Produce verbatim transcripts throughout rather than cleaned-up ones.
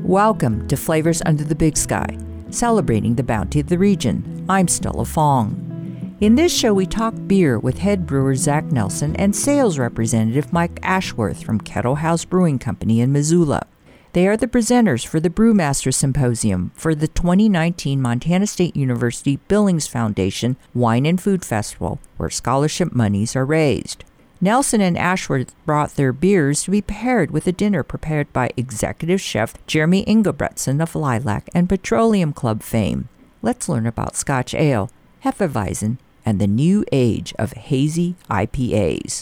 Welcome to Flavors Under the Big Sky, celebrating the bounty of the region. I'm Stella Fong. In this show, we talk beer with head brewer Zach Nelson and sales representative Mike Ashworth from Kettle House Brewing Company in Missoula. They are the presenters for the Brewmaster Symposium for the twenty nineteen Montana State University Billings Foundation Wine and Food Festival, where scholarship monies are raised. Nelson and Ashworth brought their beers to be paired with a dinner prepared by executive chef Jeremy Ingebretson of Lilac and Petroleum Club fame. Let's learn about Scotch Ale, Hefeweizen, and the new age of hazy I P As.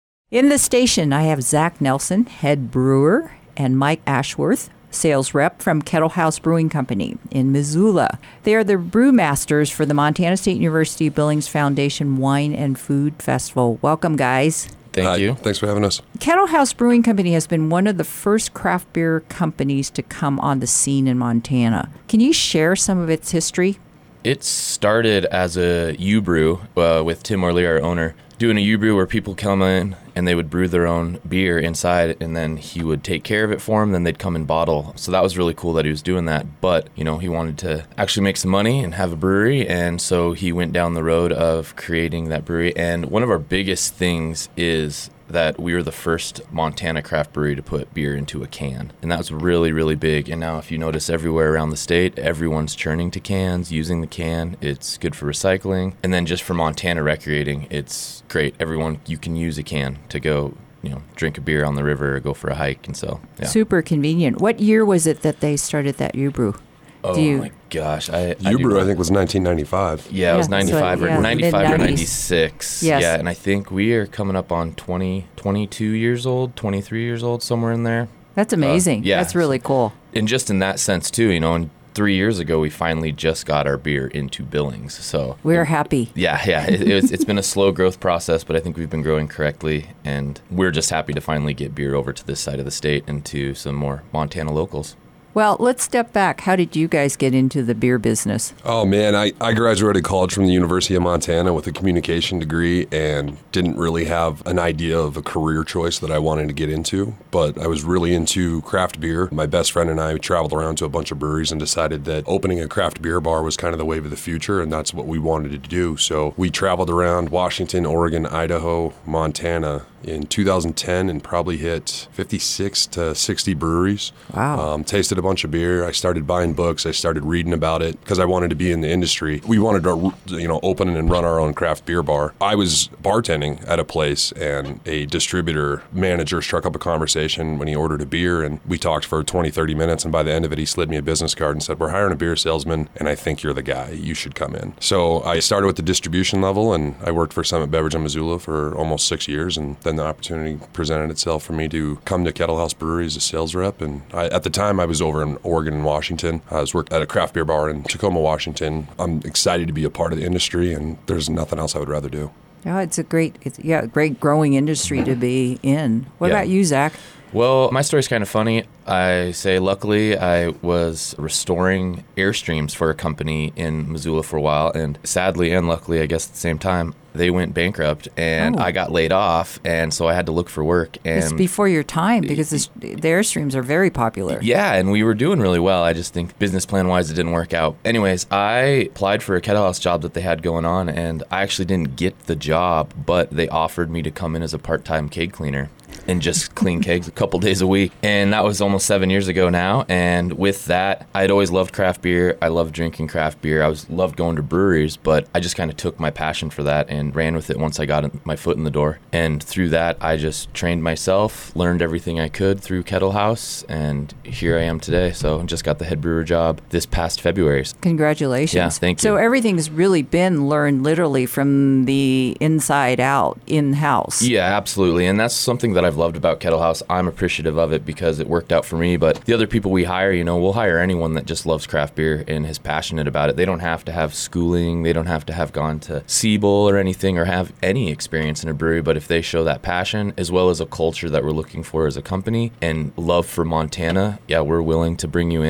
In the station, I have Zach Nelson, head brewer, and Mike Ashworth, sales rep from Kettle House Brewing Company in Missoula. They are the brewmasters for the Montana State University Billings Foundation Wine and Food Festival. Welcome, guys. Thank Hi. you. Thanks for having us. Kettle House Brewing Company has been one of the first craft beer companies to come on the scene in Montana. Can you share some of its history? It started as a U-brew uh, with Tim Orley, our owner, doing a U-brew where people come in and they would brew their own beer inside, and then he would take care of it for them, then they'd come and bottle. So that was really cool that he was doing that. But, you know, he wanted to actually make some money and have a brewery, and so he went down the road of creating that brewery. And one of our biggest things is that we were the first Montana craft brewery to put beer into a can. And that was really, really big. And now if you notice everywhere around the state, everyone's churning to cans, using the can. It's good for recycling. And then just for Montana recreating, it's great. Everyone, you can use a can to go, you know, drink a beer on the river or go for a hike. And so, yeah. Super convenient. What year was it that they started that U-brew? Oh Do you, my gosh. I, I U-brew, I think, was nineteen ninety-five. Yeah, it was Yeah, ninety-five so, or yeah, ninety-five or mid-nineties. ninety-six. Yes. Yeah, and I think we are coming up on twenty, twenty-two years old, twenty-three years old, somewhere in there. That's amazing. Uh, yeah. That's really cool. And just in that sense too, you know, and three years ago we finally just got our beer into Billings. So We're happy. yeah, yeah, it, it's, it's been a slow growth process, but I think we've been growing correctly, and we're just happy to finally get beer over to this side of the state and to some more Montana locals. Well, let's step back. How did you guys get into the beer business? Oh, man, I, I graduated college from the University of Montana with a communication degree and didn't really have an idea of a career choice that I wanted to get into, but I was really into craft beer. My best friend and I traveled around to a bunch of breweries and decided that opening a craft beer bar was kind of the wave of the future, and that's what we wanted to do. So we traveled around Washington, Oregon, Idaho, Montana in two thousand ten and probably hit fifty-six to sixty breweries. Wow. Um, tasted a bunch of beer. I started buying books. I started reading about it because I wanted to be in the industry. We wanted to, you know, open and run our own craft beer bar. I was bartending at a place, and a distributor manager struck up a conversation when he ordered a beer, and we talked for twenty, thirty minutes, and by the end of it, he slid me a business card and said, "We're hiring a beer salesman, and I think you're the guy. You should come in." So I started with the distribution level, and I worked for Summit Beverage in Missoula for almost six years, and then the opportunity presented itself for me to come to Kettle House Brewery as a sales rep. And I, at the time, I was over in Oregon and Washington. I was working at a craft beer bar in Tacoma, Washington. I'm excited to be a part of the industry, and there's nothing else I would rather do. Yeah, it's a great, it's, yeah, great growing industry to be in. What Yeah. about you, Zach? Well, my story's kind of funny. I say luckily I was restoring Airstreams for a company in Missoula for a while, and sadly and luckily, I guess at the same time, they went bankrupt, and Oh. I got laid off, and so I had to look for work. And It's before your time because this, the Airstreams are very popular. yeah, and we were doing really well. I just think business plan wise, it didn't work out. Anyways, I applied for a Kettle House job that they had going on, and I actually didn't get the job, but they offered me to come in as a part-time keg cleaner and just clean kegs a couple days a week. And that was almost seven years ago now. And with that, I'd always loved craft beer. I loved drinking craft beer. I was loved going to breweries, but I just kind of took my passion for that and ran with it once I got my foot in the door. And through that, I just trained myself, learned everything I could through Kettle House, and here I am today. So I just got the head brewer job this past February. Congratulations. Yeah, thank you. So everything's really been learned literally from the inside out, in-house. Yeah, absolutely. And that's something that I've loved about Kettle House. I'm appreciative of it because it worked out for me. But the other people we hire, you know, we'll hire anyone that just loves craft beer and is passionate about it. They don't have to have schooling. They don't have to have gone to Siebel or anything or have any experience in a brewery. But if they show that passion as well as a culture that we're looking for as a company and love for Montana, yeah, we're willing to bring you in and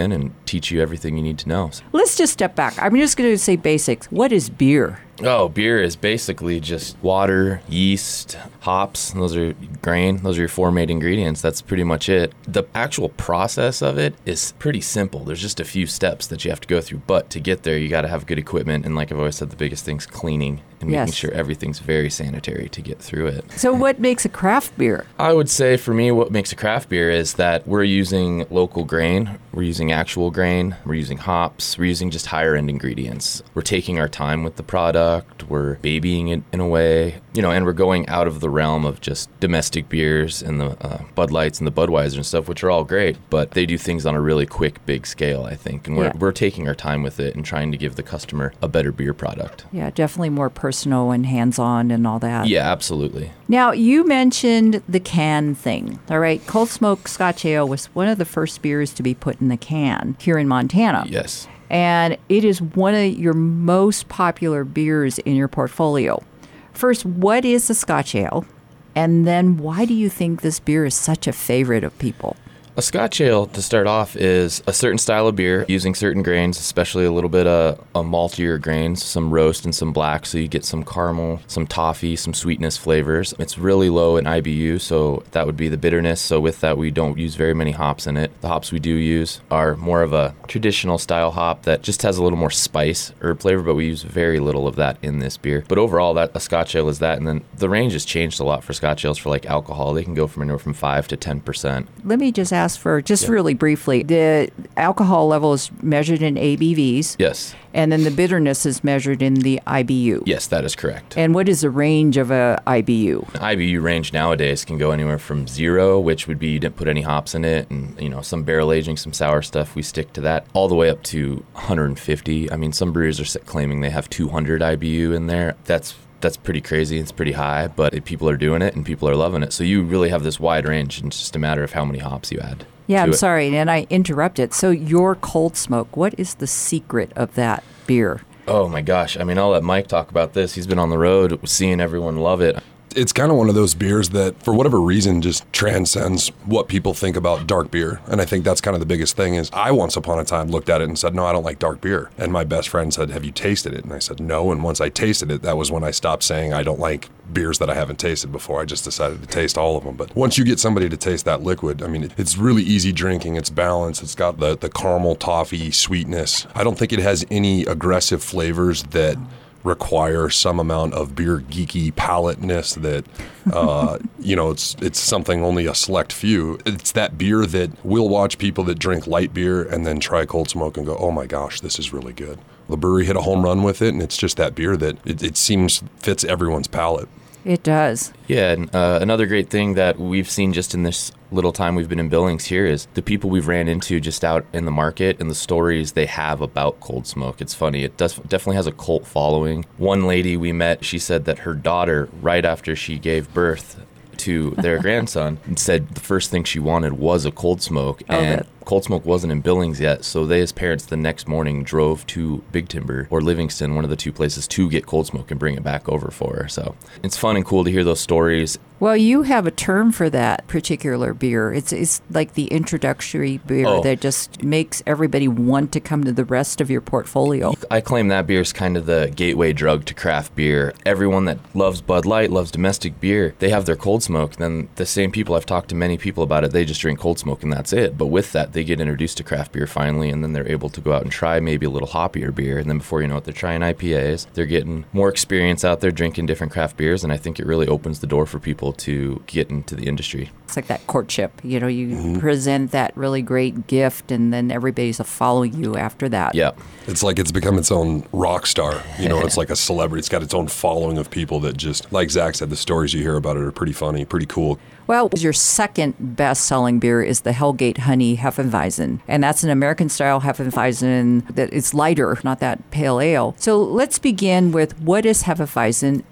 teach you everything you need to know. Let's just step back. I'm just going to say basics. What is beer? Oh, beer is basically just water, yeast, hops. Those are grain. Those are your four main ingredients. That's pretty much it. The actual process of it is pretty simple. There's just a few steps that you have to go through. But to get there, you got to have good equipment. And like I've always said, the biggest thing's cleaning and making Yes. sure everything's very sanitary to get through it. So what makes a craft beer? I would say for me, what makes a craft beer is that we're using local grain. We're using actual grain. We're using hops. We're using just higher end ingredients. We're taking our time with the product. We're babying it in a way, you know, and we're going out of the realm of just domestic beers and the uh, Bud Lights and the Budweiser and stuff, which are all great, but they do things on a really quick, big scale, I think. And we're, Yeah. we're taking our time with it and trying to give the customer a better beer product. Yeah, definitely more personal and hands-on and all that. Yeah, absolutely. Now, you mentioned the can thing. All right, Cold Smoke Scotch Ale was one of the first beers to be put in the can here in Montana. Yes. And it is one of your most popular beers in your portfolio. First, what is a Scotch Ale? And then why do you think this beer is such a favorite of people? A Scotch ale, to start off, is a certain style of beer using certain grains, especially a little bit of a maltier grains, some roast and some black, so you get some caramel, some toffee, some sweetness flavors. It's really low in I B U, so that would be the bitterness. So with that, we don't use very many hops in it. The hops we do use are more of a traditional style hop that just has a little more spice, herb flavor, but we use very little of that in this beer. But overall, that a Scotch ale is that, and then the range has changed a lot for Scotch ales for like alcohol. They can go from anywhere from five to ten percent. Let me just ask for, just Yeah. really briefly, the alcohol level is measured in A B Vs. Yes. And then the bitterness is measured in the I B U. Yes, that is correct. And what is the range of a I B U? The I B U range nowadays can go anywhere from zero, which would be you didn't put any hops in it, and you know some barrel aging, some sour stuff. We stick to that, all the way up to one hundred fifty. I mean, some breweries are claiming they have two hundred I B U in there. That's that's pretty crazy. It's pretty high, but it, people are doing it and people are loving it. So you really have this wide range, and it's just a matter of how many hops you add. Yeah, to I'm it. sorry, and I interrupted. So your Cold Smoke, what is the secret of that beer? Oh my gosh! I mean, I'll let Mike talk about this. He's been on the road, seeing everyone love it. It's kind of one of those beers that, for whatever reason, just transcends what people think about dark beer. And I think that's kind of the biggest thing is I once upon a time looked at it and said, no, I don't like dark beer. And my best friend said, have you tasted it? And I said, no. And once I tasted it, that was when I stopped saying I don't like beers that I haven't tasted before. I just decided to taste all of them. But once you get somebody to taste that liquid, I mean, it, it's really easy drinking. It's balanced. It's got the, the caramel, toffee, sweetness. I don't think it has any aggressive flavors that require some amount of beer geeky palateness that uh, you know it's it's something only a select few. It's that beer that we'll watch people that drink light beer and then try Cold Smoke and go, oh my gosh, this is really good. The brewery hit a home run with it, and it's just that beer that it, it seems fits everyone's palate. It does. Yeah, and uh, another great thing that we've seen just in this little time we've been in Billings here is the people we've ran into just out in the market and the stories they have about Cold Smoke. It's funny. It does definitely has a cult following. One lady we met, she said that her daughter, right after she gave birth to their grandson, said the first thing she wanted was a Cold Smoke. Oh, and that- Cold Smoke wasn't in Billings yet, so they, as parents, the next morning drove to Big Timber or Livingston, one of the two places, to get Cold Smoke and bring it back over for her. So it's fun and cool to hear those stories. Well, you have a term for that particular beer. It's it's like the introductory beer Oh. that just makes everybody want to come to the rest of your portfolio. I claim that beer is kind of the gateway drug to craft beer. Everyone that loves Bud Light, loves domestic beer, they have their Cold Smoke. Then the same people, I've talked to many people about it, they just drink Cold Smoke and that's it. But with that, they get introduced to craft beer finally, and then they're able to go out and try maybe a little hoppier beer. And then before you know it, they're trying I P As. They're getting more experience out there drinking different craft beers, and I think it really opens the door for people to get into the industry. It's like that courtship. You know, you present that really great gift, and then everybody's following you after that. Yeah. It's like it's become its own rock star. You know, it's like a celebrity. It's got its own following of people that just, like Zach said, the stories you hear about it are pretty funny, pretty cool. Well, your second best-selling beer is the Hellgate Honey Hefeweizen, and that's an American-style Hefeweizen that is lighter, not that pale ale. So let's begin with what is Hefeweizen,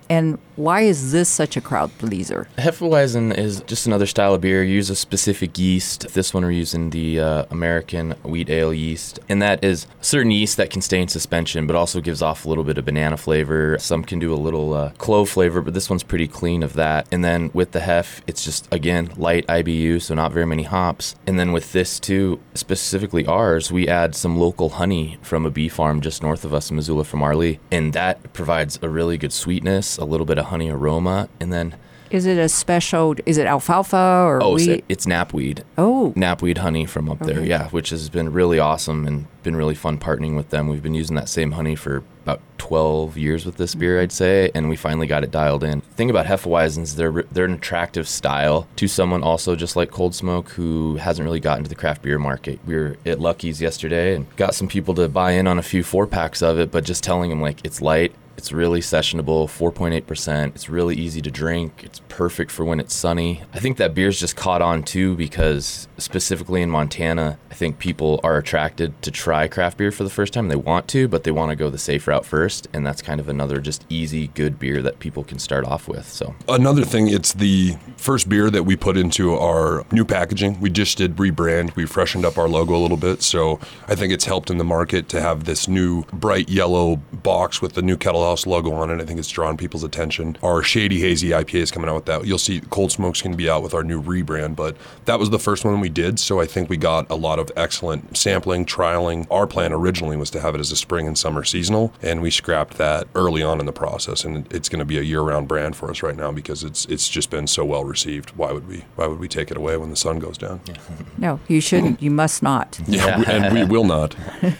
And why is this such a crowd pleaser? Hefeweizen is just another style of beer. You use a specific yeast. This one we're using the uh, American wheat ale yeast. And that is a certain yeast that can stay in suspension, but also gives off a little bit of banana flavor. Some can do a little uh, clove flavor, but this one's pretty clean of that. And then with the Hef, it's just, again, light I B U, so not very many hops. And then with this too, specifically ours, we add some local honey from a bee farm just north of us in Missoula from Arlee. And that provides a really good sweetness, a little bit of honey aroma, and then is it a special, is it alfalfa or oh, wheat? So it's knapweed. Oh. Knapweed honey from up okay. there, yeah, which has been really awesome and been really fun partnering with them. We've been using that same honey for about twelve years with this beer, I'd say, and we finally got it dialed in. The thing about Hefeweizens, they're they're an attractive style to someone also just like Cold Smoke who hasn't really gotten to the craft beer market. We were at Lucky's yesterday and got some people to buy in on a few four-packs of it, but just telling them, like, it's light, it's really sessionable, four point eight percent. It's really easy to drink. It's perfect for when it's sunny. I think that beer's just caught on too because specifically in Montana, I think people are attracted to try craft beer for the first time. They want to, but they want to go the safe route first. And that's kind of another just easy, good beer that people can start off with. So another thing, it's the first beer that we put into our new packaging. We just did rebrand. We freshened up our logo a little bit. So I think it's helped in the market to have this new bright yellow box with the new Kettle House logo on it. I think it's drawn people's attention. Our Shady Hazy I P A is coming out with that. You'll see Cold Smoke's going to be out with our new rebrand, but that was the first one we did. So I think we got a lot of excellent sampling, trialing. Our plan originally was to have it as a spring and summer seasonal, and we scrapped that early on in the process. And it's going to be a year-round brand for us right now because it's it's just been so well received. Why would we? Why would we take it away when the sun goes down? No, you shouldn't. You must not. Yeah, and we will not.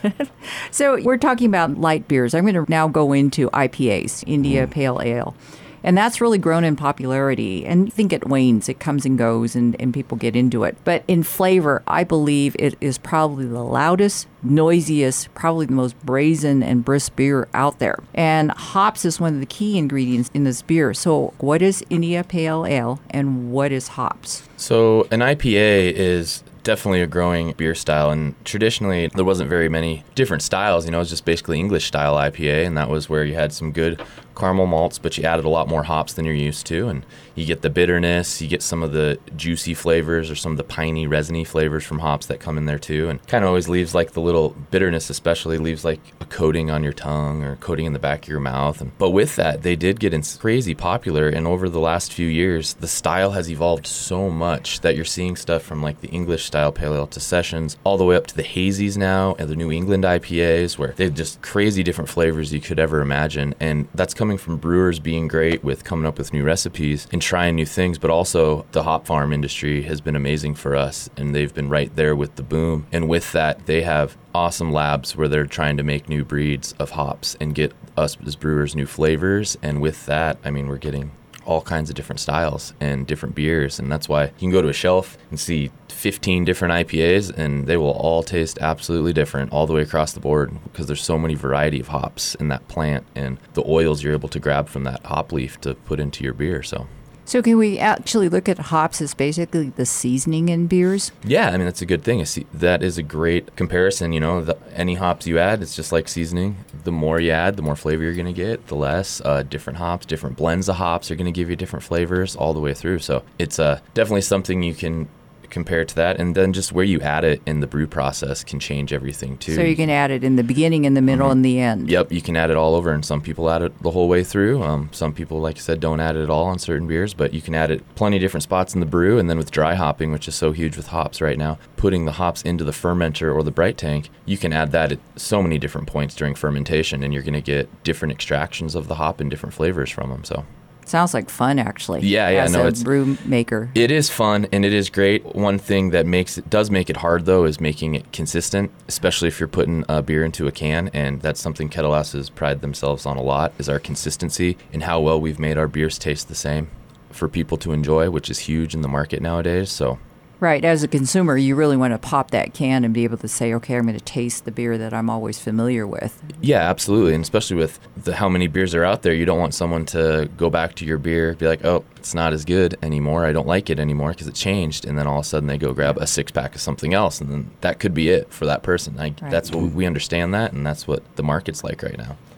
So we're talking about light beers. I'm going to now go into I P As, India mm. Pale Ale. And that's really grown in popularity. And I think it wanes. It comes and goes, and, and people get into it. But in flavor, I believe it is probably the loudest, noisiest, probably the most brazen and brisk beer out there. And hops is one of the key ingredients in this beer. So what is India Pale Ale, and what is hops? So an I P A is definitely a growing beer style, and traditionally there wasn't very many different styles. You know, it was just basically English style I P A, and that was where you had some good caramel malts, but you added a lot more hops than you're used to, and you get the bitterness, you get some of the juicy flavors or some of the piney, resiny flavors from hops that come in there too, and kind of always leaves like the little bitterness, especially leaves like a coating on your tongue or coating in the back of your mouth. And, but with that, they did get in crazy popular, and over the last few years, the style has evolved so much that you're seeing stuff from like the English style pale ale to sessions, all the way up to the hazies now and the New England I P As, where they have just crazy different flavors you could ever imagine. And that's coming from brewers being great with coming up with new recipes and trying new things, but also the hop farm industry has been amazing for us, and they've been right there with the boom. And with that, they have awesome labs where they're trying to make new breeds of hops and get us as brewers new flavors. And with that, I mean, we're getting all kinds of different styles and different beers, and that's why you can go to a shelf and see fifteen different I P As, and they will all taste absolutely different all the way across the board because there's so many variety of hops in that plant and the oils you're able to grab from that hop leaf to put into your beer. So So can we actually look at hops as basically the seasoning in beers? Yeah, I mean, that's a good thing. That is a great comparison. You know, the, any hops you add, it's just like seasoning. The more you add, the more flavor you're going to get. The less uh, different hops, different blends of hops are going to give you different flavors all the way through. So it's uh, definitely something you can compare to that, and then just where you add it in the brew process can change everything too. So you can add it in the beginning, in the middle, mm-hmm. and the end. Yep, you can add it all over, and some people add it the whole way through. Um, some people, like I said, don't add it at all on certain beers, but you can add it plenty of different spots in the brew. And then with dry hopping, which is so huge with hops right now, putting the hops into the fermenter or the bright tank, you can add that at so many different points during fermentation, and you're going to get different extractions of the hop and different flavors from them. So sounds like fun, actually. Yeah, yeah, as no, a it's brew maker. It is fun and it is great. One thing that makes it does make it hard though is making it consistent, especially if you're putting a beer into a can, and that's something Kettle House has prided themselves on a lot, is our consistency and how well we've made our beers taste the same for people to enjoy, which is huge in the market nowadays. So. Right. As a consumer, you really want to pop that can and be able to say, okay, I'm going to taste the beer that I'm always familiar with. Yeah, absolutely. And especially with the, how many beers are out there, you don't want someone to go back to your beer, be like, oh, it's not as good anymore. I don't like it anymore because it changed. And then all of a sudden they go grab a six pack of something else. And then that could be it for that person. I, right. That's what we understand that. And that's what the market's like right now.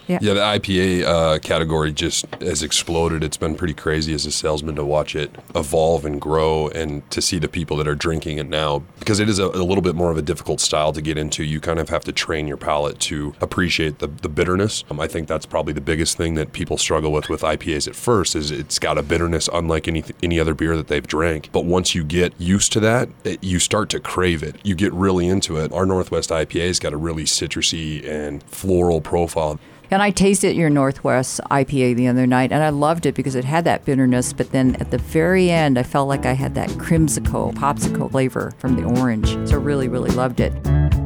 Yeah. Yeah, the I P A uh, category just has exploded. It's been pretty crazy as a salesman to watch it evolve and grow, and to see the people that are drinking it now, because it is a, a little bit more of a difficult style to get into. You kind of have to train your palate to appreciate the, the bitterness. Um, I think that's probably the biggest thing that people struggle with with I P As at first, is it's got a bitterness unlike any any other beer that they've drank. But once you get used to that, it, you start to crave it. You get really into it. Our Northwest I P A's got a really citrusy and floral profile. And I tasted your Northwest I P A the other night, and I loved it because it had that bitterness, but then at the very end, I felt like I had that crimsicle, popsicle flavor from the orange. So really, really loved it.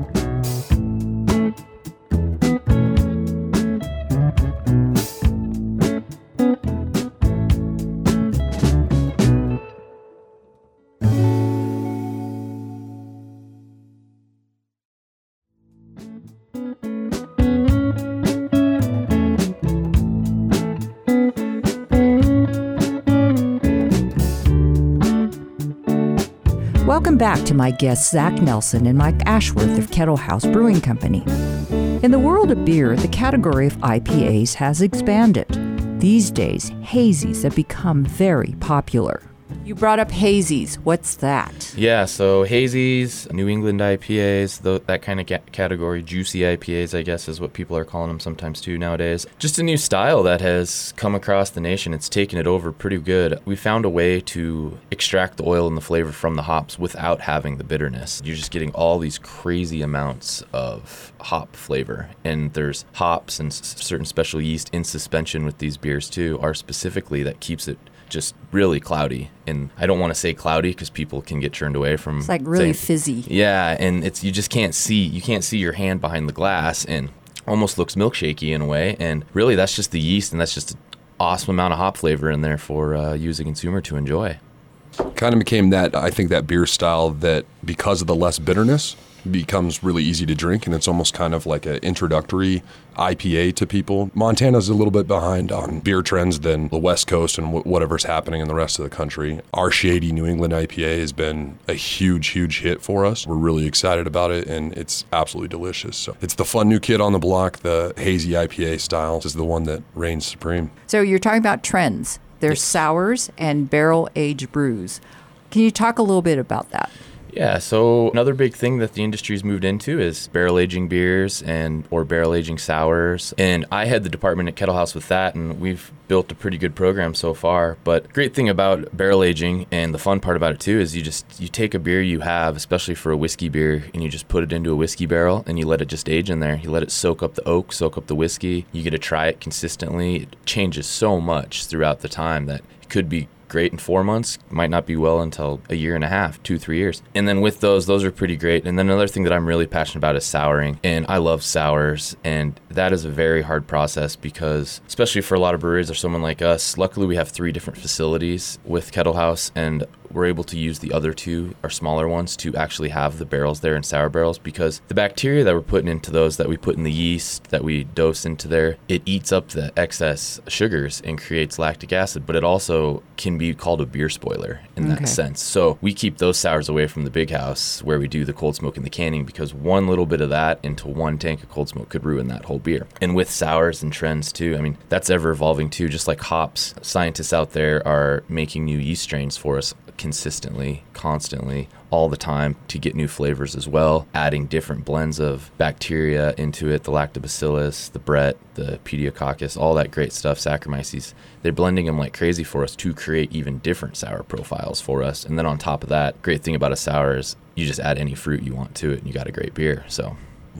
Welcome back to my guests Zach Nelson and Mike Ashworth of Kettle House Brewing Company. In the world of beer, the category of I P As has expanded. These days, hazies have become very popular. You brought up hazies. What's that? Yeah, so hazies, New England I P As, th- that kind of ca- category, juicy I P As, I guess, is what people are calling them sometimes too nowadays. Just a new style that has come across the nation. It's taken it over pretty good. We found a way to extract the oil and the flavor from the hops without having the bitterness. You're just getting all these crazy amounts of hop flavor. And there's hops and s- certain special yeast in suspension with these beers too, are specifically that keeps it just really cloudy. And I don't want to say cloudy because people can get turned away from It's like really saying, fizzy. Yeah, and it's you just can't see you can't see your hand behind the glass, and almost looks milkshakey in a way. And really, that's just the yeast, and that's just an awesome amount of hop flavor in there for uh, you as a consumer to enjoy. Kind of became that, I think, that beer style that, because of the less bitterness, becomes really easy to drink, and it's almost kind of like an introductory I P A to people. Montana's a little bit behind on beer trends than the West Coast and w- whatever's happening in the rest of the country. Our Shady New England I P A has been a huge, huge hit for us. We're really excited about it, and it's absolutely delicious. So it's the fun new kid on the block. The hazy I P A style is the one that reigns supreme. So you're talking about trends. There's Yes. sours and barrel-aged brews. Can you talk a little bit about that? Yeah, so another big thing that the industry's moved into is barrel aging beers and or barrel aging sours. And I head the department at Kettle House with that, and we've built a pretty good program so far. But great thing about barrel aging, and the fun part about it too, is you just you take a beer you have, especially for a whiskey beer, and you just put it into a whiskey barrel and you let it just age in there. You let it soak up the oak, soak up the whiskey. You get to try it consistently. It changes so much throughout the time that it could be great in four months, might not be well until a year and a half, two, three years. And then with those, those are pretty great. And then another thing that I'm really passionate about is souring. And I love sours. And that is a very hard process because, especially for a lot of breweries or someone like us, luckily we have three different facilities with Kettle House, and we're able to use the other two, our smaller ones, to actually have the barrels there in sour barrels, because the bacteria that we're putting into those, that we put in the yeast, that we dose into there, it eats up the excess sugars and creates lactic acid, but it also can be called a beer spoiler in Okay. that sense. So we keep those sours away from the big house where we do the cold smoke and the canning, because one little bit of that into one tank of cold smoke could ruin that whole beer. And with sours and trends too, I mean, that's ever evolving too, just like hops. Scientists out there are making new yeast strains for us consistently, constantly, all the time to get new flavors as well, adding different blends of bacteria into it, the lactobacillus, the Brett, the pediococcus, all that great stuff, Saccharomyces. They're blending them like crazy for us to create even different sour profiles for us. And then on top of that, great thing about a sour is you just add any fruit you want to it and you got a great beer. So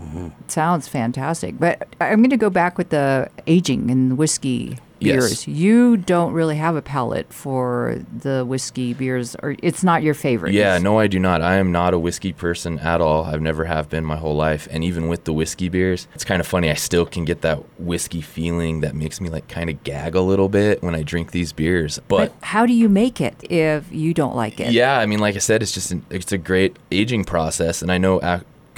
Sounds fantastic. But I'm going to go back with the aging and the whiskey beers. Yes. You don't really have a palate for the whiskey beers, or it's not your favorite. Yeah, It's- no, I do not. I am not a whiskey person at all. I've never have been my whole life. And even with the whiskey beers, it's kind of funny. I still can get that whiskey feeling that makes me like kind of gag a little bit when I drink these beers. But But, how do you make it if you don't like it? yeah, I mean, like I said, it's just an, it's a great aging process. And I know ac-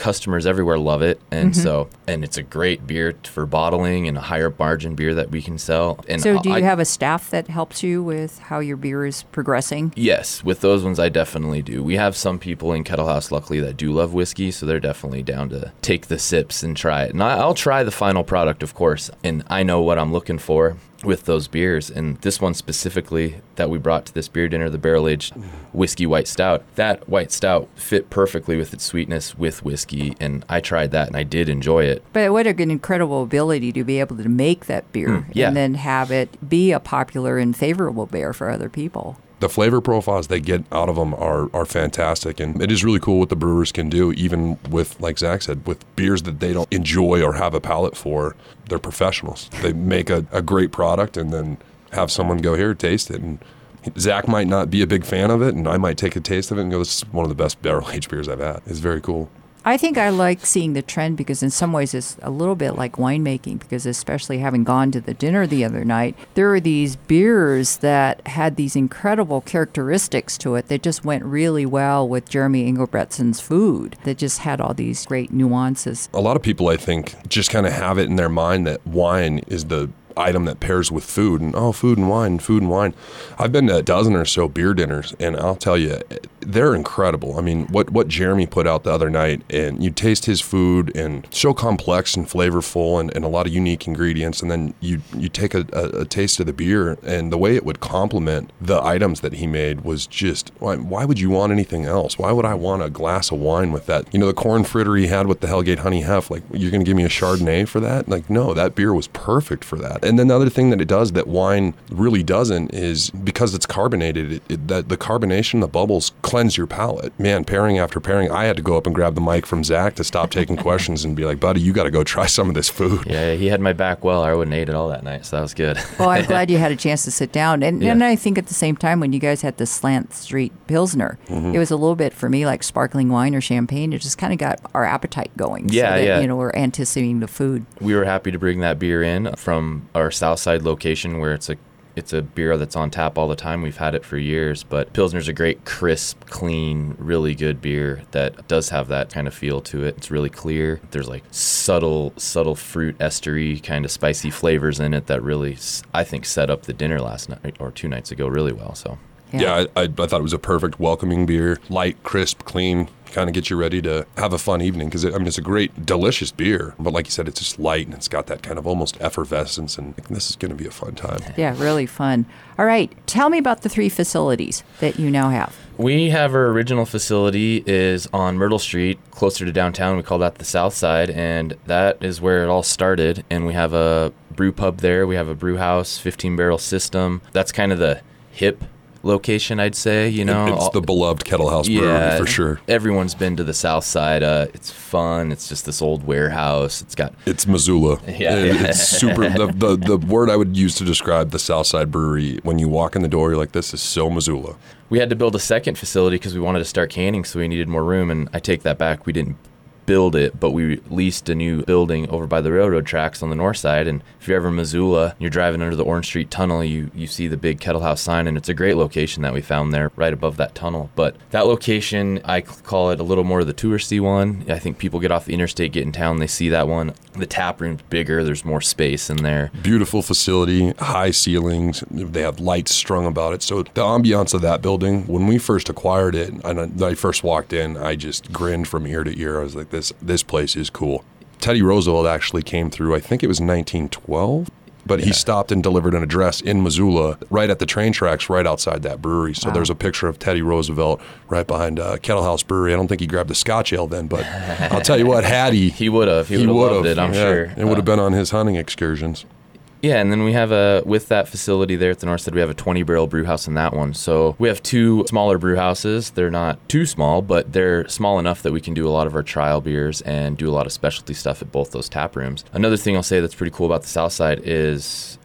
customers everywhere love it. And mm-hmm. so, and it's a great beer for bottling and a higher margin beer that we can sell. And so do you I, have a staff that helps you with how your beer is progressing? Yes, with those ones I definitely do. We have some people in Kettle House, luckily, that do love whiskey, so they're definitely down to take the sips and try it. And I, I'll try the final product, of course, and I know what I'm looking for with those beers. And this one specifically that we brought to this beer dinner, the barrel-aged whiskey white stout, that white stout fit perfectly with its sweetness with whiskey, and I tried that and I did enjoy it. But what an incredible ability to be able to make that beer mm, yeah. and then have it be a popular and favorable beer for other people. The flavor profiles they get out of them are, are fantastic, and it is really cool what the brewers can do, even with, like Zach said, with beers that they don't enjoy or have a palate for. They're professionals. They make a, a great product and then have someone go, here, taste it. And Zach might not be a big fan of it, and I might take a taste of it and go, this is one of the best barrel-aged beers I've had. It's very cool. I think I like seeing the trend because in some ways it's a little bit like winemaking, because especially having gone to the dinner the other night, there were these beers that had these incredible characteristics to it that just went really well with Jeremy Engelbretson's food, that just had all these great nuances. A lot of people, I think, just kind of have it in their mind that wine is the item that pairs with food, and oh, food and wine, food and wine. I've been to a dozen or so beer dinners, and I'll tell you, they're incredible. I mean, what, what Jeremy put out the other night, and you taste his food, and so complex and flavorful, and, and a lot of unique ingredients, and then you you take a, a, a taste of the beer, and the way it would complement the items that he made was just, why, why would you want anything else? Why would I want a glass of wine with that? You know, the corn fritter he had with the Hellgate Honey Hef, like, you're going to give me a Chardonnay for that? Like, no, that beer was perfect for that. And then the other thing that it does that wine really doesn't is because it's carbonated, it, it, that the carbonation, the bubbles cleanse your palate. Man, pairing after pairing, I had to go up and grab the mic from Zach to stop taking questions and be like, buddy, you got to go try some of this food. Yeah, he had my back well. I wouldn't ate it all that night, so that was good. Well, I'm glad you had a chance to sit down. And, yeah. and I think at the same time, when you guys had the Slant Street Pilsner, mm-hmm. it was a little bit for me like sparkling wine or champagne. It just kind of got our appetite going. Yeah, so that, yeah. You know, we're anticipating the food. We were happy to bring that beer in from our Southside location where it's a it's a beer that's on tap all the time. We've had it for years, but Pilsner's a great, crisp, clean, really good beer that does have that kind of feel to it. It's really clear. There's like subtle, subtle fruit estery kind of spicy flavors in it that really, I think, set up the dinner last night or two nights ago really well. So. Yeah, yeah I, I, I thought it was a perfect welcoming beer. Light, crisp, clean, kind of get you ready to have a fun evening because, I mean, it's a great, delicious beer. But like you said, it's just light and it's got that kind of almost effervescence, and this is going to be a fun time. Yeah, really fun. All right, tell me about the three facilities that you now have. We have our original facility is on Myrtle Street, closer to downtown. We call that the South Side, and that is where it all started. And we have a brew pub there. We have a brew house, fifteen barrel system. That's kind of the hip location, I'd say, you know. It's the beloved Kettle House Brewery, yeah, for sure. Everyone's been to the South Side. Uh, it's fun. It's just this old warehouse. It's got... It's Missoula. Yeah. It's super... the, the the word I would use to describe the South Side Brewery, when you walk in the door, you're like, this is so Missoula. We had to build a second facility because we wanted to start canning, so we needed more room, and I take that back. We didn't build it, but we leased a new building over by the railroad tracks on the north side. And if you're ever in Missoula, you're driving under the Orange Street Tunnel, you you see the big Kettle House sign, and it's a great location that we found there right above that tunnel. But that location, I call it a little more of the touristy one. I think people get off the interstate, get in town, they see that one. The tap room's bigger, there's more space in there. Beautiful facility, high ceilings, they have lights strung about it. So the ambiance of that building, when we first acquired it, and I first walked in, I just grinned from ear to ear. I was like, this this place is cool. Teddy Roosevelt actually came through, I think it was nineteen twelve, but yeah. He stopped and delivered an address in Missoula right at the train tracks right outside that brewery. So wow. There's a picture of Teddy Roosevelt right behind uh, Kettle House Brewery. I don't think he grabbed a Scotch ale then, but I'll tell you what, had he... he would have. He, he would have loved it, I'm yeah, sure. It would have been on his hunting excursions. Yeah, and then we have a, with that facility there at the north side, we have a twenty barrel brew house in that one. So we have two smaller brew houses. They're not too small, but they're small enough that we can do a lot of our trial beers and do a lot of specialty stuff at both those tap rooms. Another thing I'll say that's pretty cool about the South Side is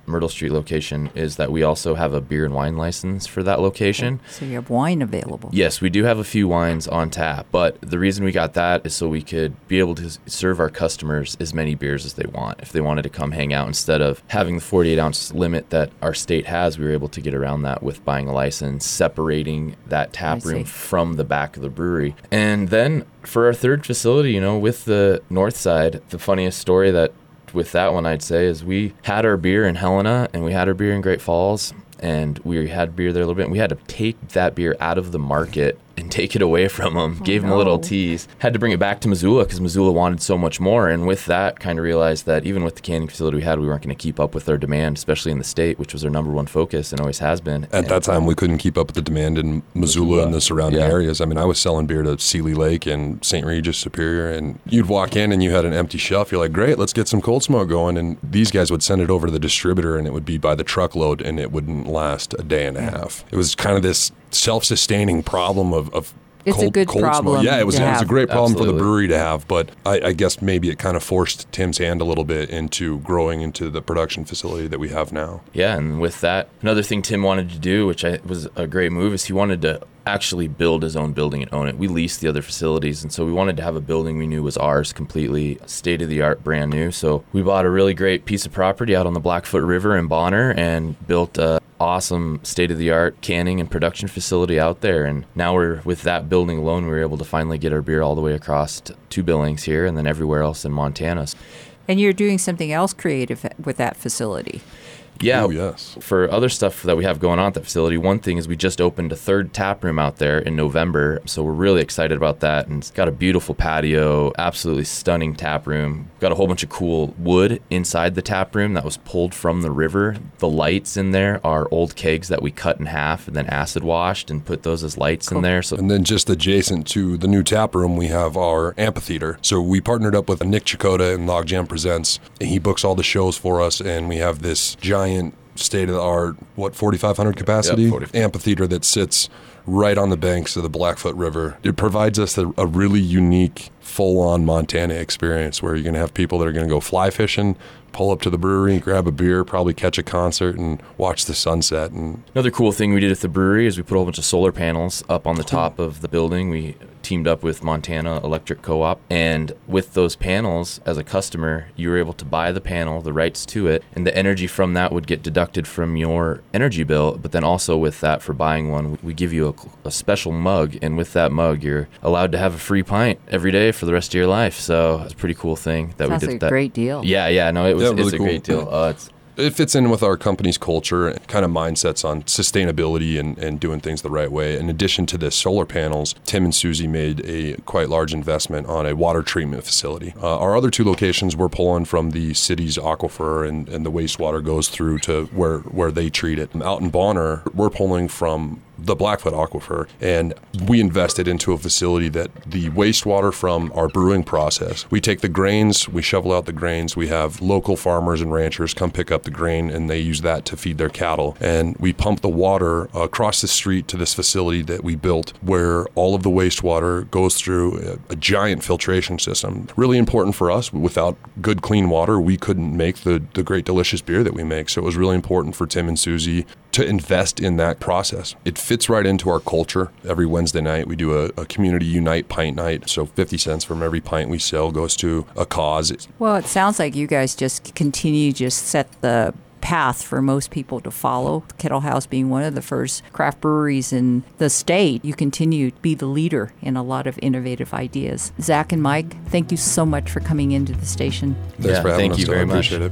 Myrtle Street location is that we also have a beer and wine license for that location. So you have wine available. Yes, we do have a few wines on tap, but the reason we got that is so we could be able to serve our customers as many beers as they want. If they wanted to come hang out, instead of having the forty-eight ounce limit that our state has, we were able to get around that with buying a license, separating that tap room from the back of the brewery. And then for our third facility, you know, with the north side, the funniest story that with that one I'd say is we had our beer in Helena and we had our beer in Great Falls, and we had beer there a little bit, and we had to take that beer out of the market and take it away from them. Oh, Gave them no. a little tease. Had to bring it back to Missoula because Missoula wanted so much more. And with that, kind of realized that even with the canning facility we had, we weren't going to keep up with their demand, especially in the state, which was our number one focus and always has been. At and that time, we couldn't keep up with the demand in Missoula, Missoula. and the surrounding yeah. areas. I mean, I was selling beer to Seeley Lake and Saint Regis, Superior, and you'd walk in and you had an empty shelf. You're like, great, let's get some cold smoke going. And these guys would send it over to the distributor, and it would be by the truckload, and it wouldn't last a day and a half. It was kind of this self-sustaining problem of, of It's cold, a good cold problem. Smoke. Yeah, it was, it was a great problem Absolutely. for the brewery to have, but I, I guess maybe it kind of forced Tim's hand a little bit into growing into the production facility that we have now. Yeah, and with that, another thing Tim wanted to do, which I, was a great move, is he wanted to actually build his own building and own it. We leased the other facilities, and so we wanted to have a building we knew was ours, completely state-of-the-art, brand new. So we bought a really great piece of property out on the Blackfoot River in Bonner and built a awesome state-of-the-art canning and production facility out there. And now we're, with that building alone, we were able to finally get our beer all the way across to, to Billings here and then everywhere else in Montana. And you're doing something else creative with that facility. Yeah. Oh, yes. For other stuff that we have going on at the facility, one thing is we just opened a third tap room out there in November. So we're really excited about that. And it's got a beautiful patio, absolutely stunning tap room. Got a whole bunch of cool wood inside the tap room that was pulled from the river. The lights in there are old kegs that we cut in half and then acid washed and put those as lights cool. in there. So And then just adjacent to the new tap room, we have our amphitheater. So we partnered up with Nick Chakota and Logjam Presents. And he books all the shows for us, and we have this giant state-of-the-art, what, forty-five hundred capacity yep, forty-five amphitheater that sits right on the banks of the Blackfoot River. It provides us a, a really unique, full-on Montana experience where you're going to have people that are going to go fly fishing, pull up to the brewery, grab a beer, probably catch a concert, and watch the sunset. And another cool thing we did at the brewery is we put a whole bunch of solar panels up on the top of the building. We teamed up with Montana Electric Co-op, and with those panels, as a customer, you were able to buy the panel, the rights to it, and the energy from that would get deducted from your energy bill. But then also with that, for buying one, we give you a, a special mug, and with that mug, you're allowed to have a free pint every day for the rest of your life. So it's a pretty cool thing that Sounds we did. Like that. a great deal. Yeah, yeah, no, it was. Yeah, really it's a cool. great deal. Uh, it's, It fits in with our company's culture and kind of mindsets on sustainability and, and doing things the right way. In addition to the solar panels, Tim and Susie made a quite large investment on a water treatment facility. Uh, our other two locations, we're pulling from the city's aquifer, and, and the wastewater goes through to where, where they treat it. Out in Bonner, we're pulling from the Blackfoot Aquifer, and we invested into a facility that the wastewater from our brewing process, we take the grains, we shovel out the grains, we have local farmers and ranchers come pick up the grain, and they use that to feed their cattle, and we pump the water across the street to this facility that we built where all of the wastewater goes through a, a giant filtration system. Really important for us. Without good clean water, we couldn't make the, the great delicious beer that we make, so it was really important for Tim and Susie to invest in that process. It fits right into our culture. Every Wednesday night, we do a, a community unite pint night. So fifty cents from every pint we sell goes to a cause. Well, it sounds like you guys just continue to just set the path for most people to follow. Kettle House being one of the first craft breweries in the state, you continue to be the leader in a lot of innovative ideas. Zach and Mike, thank you so much for coming into the station. Thanks yeah, for having thank us. you very I much. appreciate it.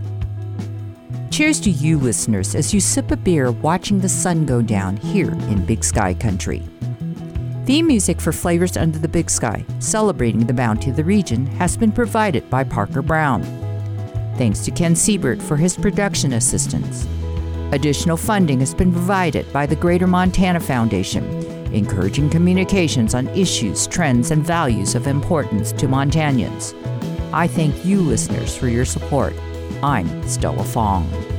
Cheers to you, listeners, as you sip a beer watching the sun go down here in Big Sky Country. Theme music for Flavors Under the Big Sky, celebrating the bounty of the region, has been provided by Parker Brown. Thanks to Ken Siebert for his production assistance. Additional funding has been provided by the Greater Montana Foundation, encouraging communications on issues, trends, and values of importance to Montanians. I thank you, listeners, for your support. I'm Stella Fong.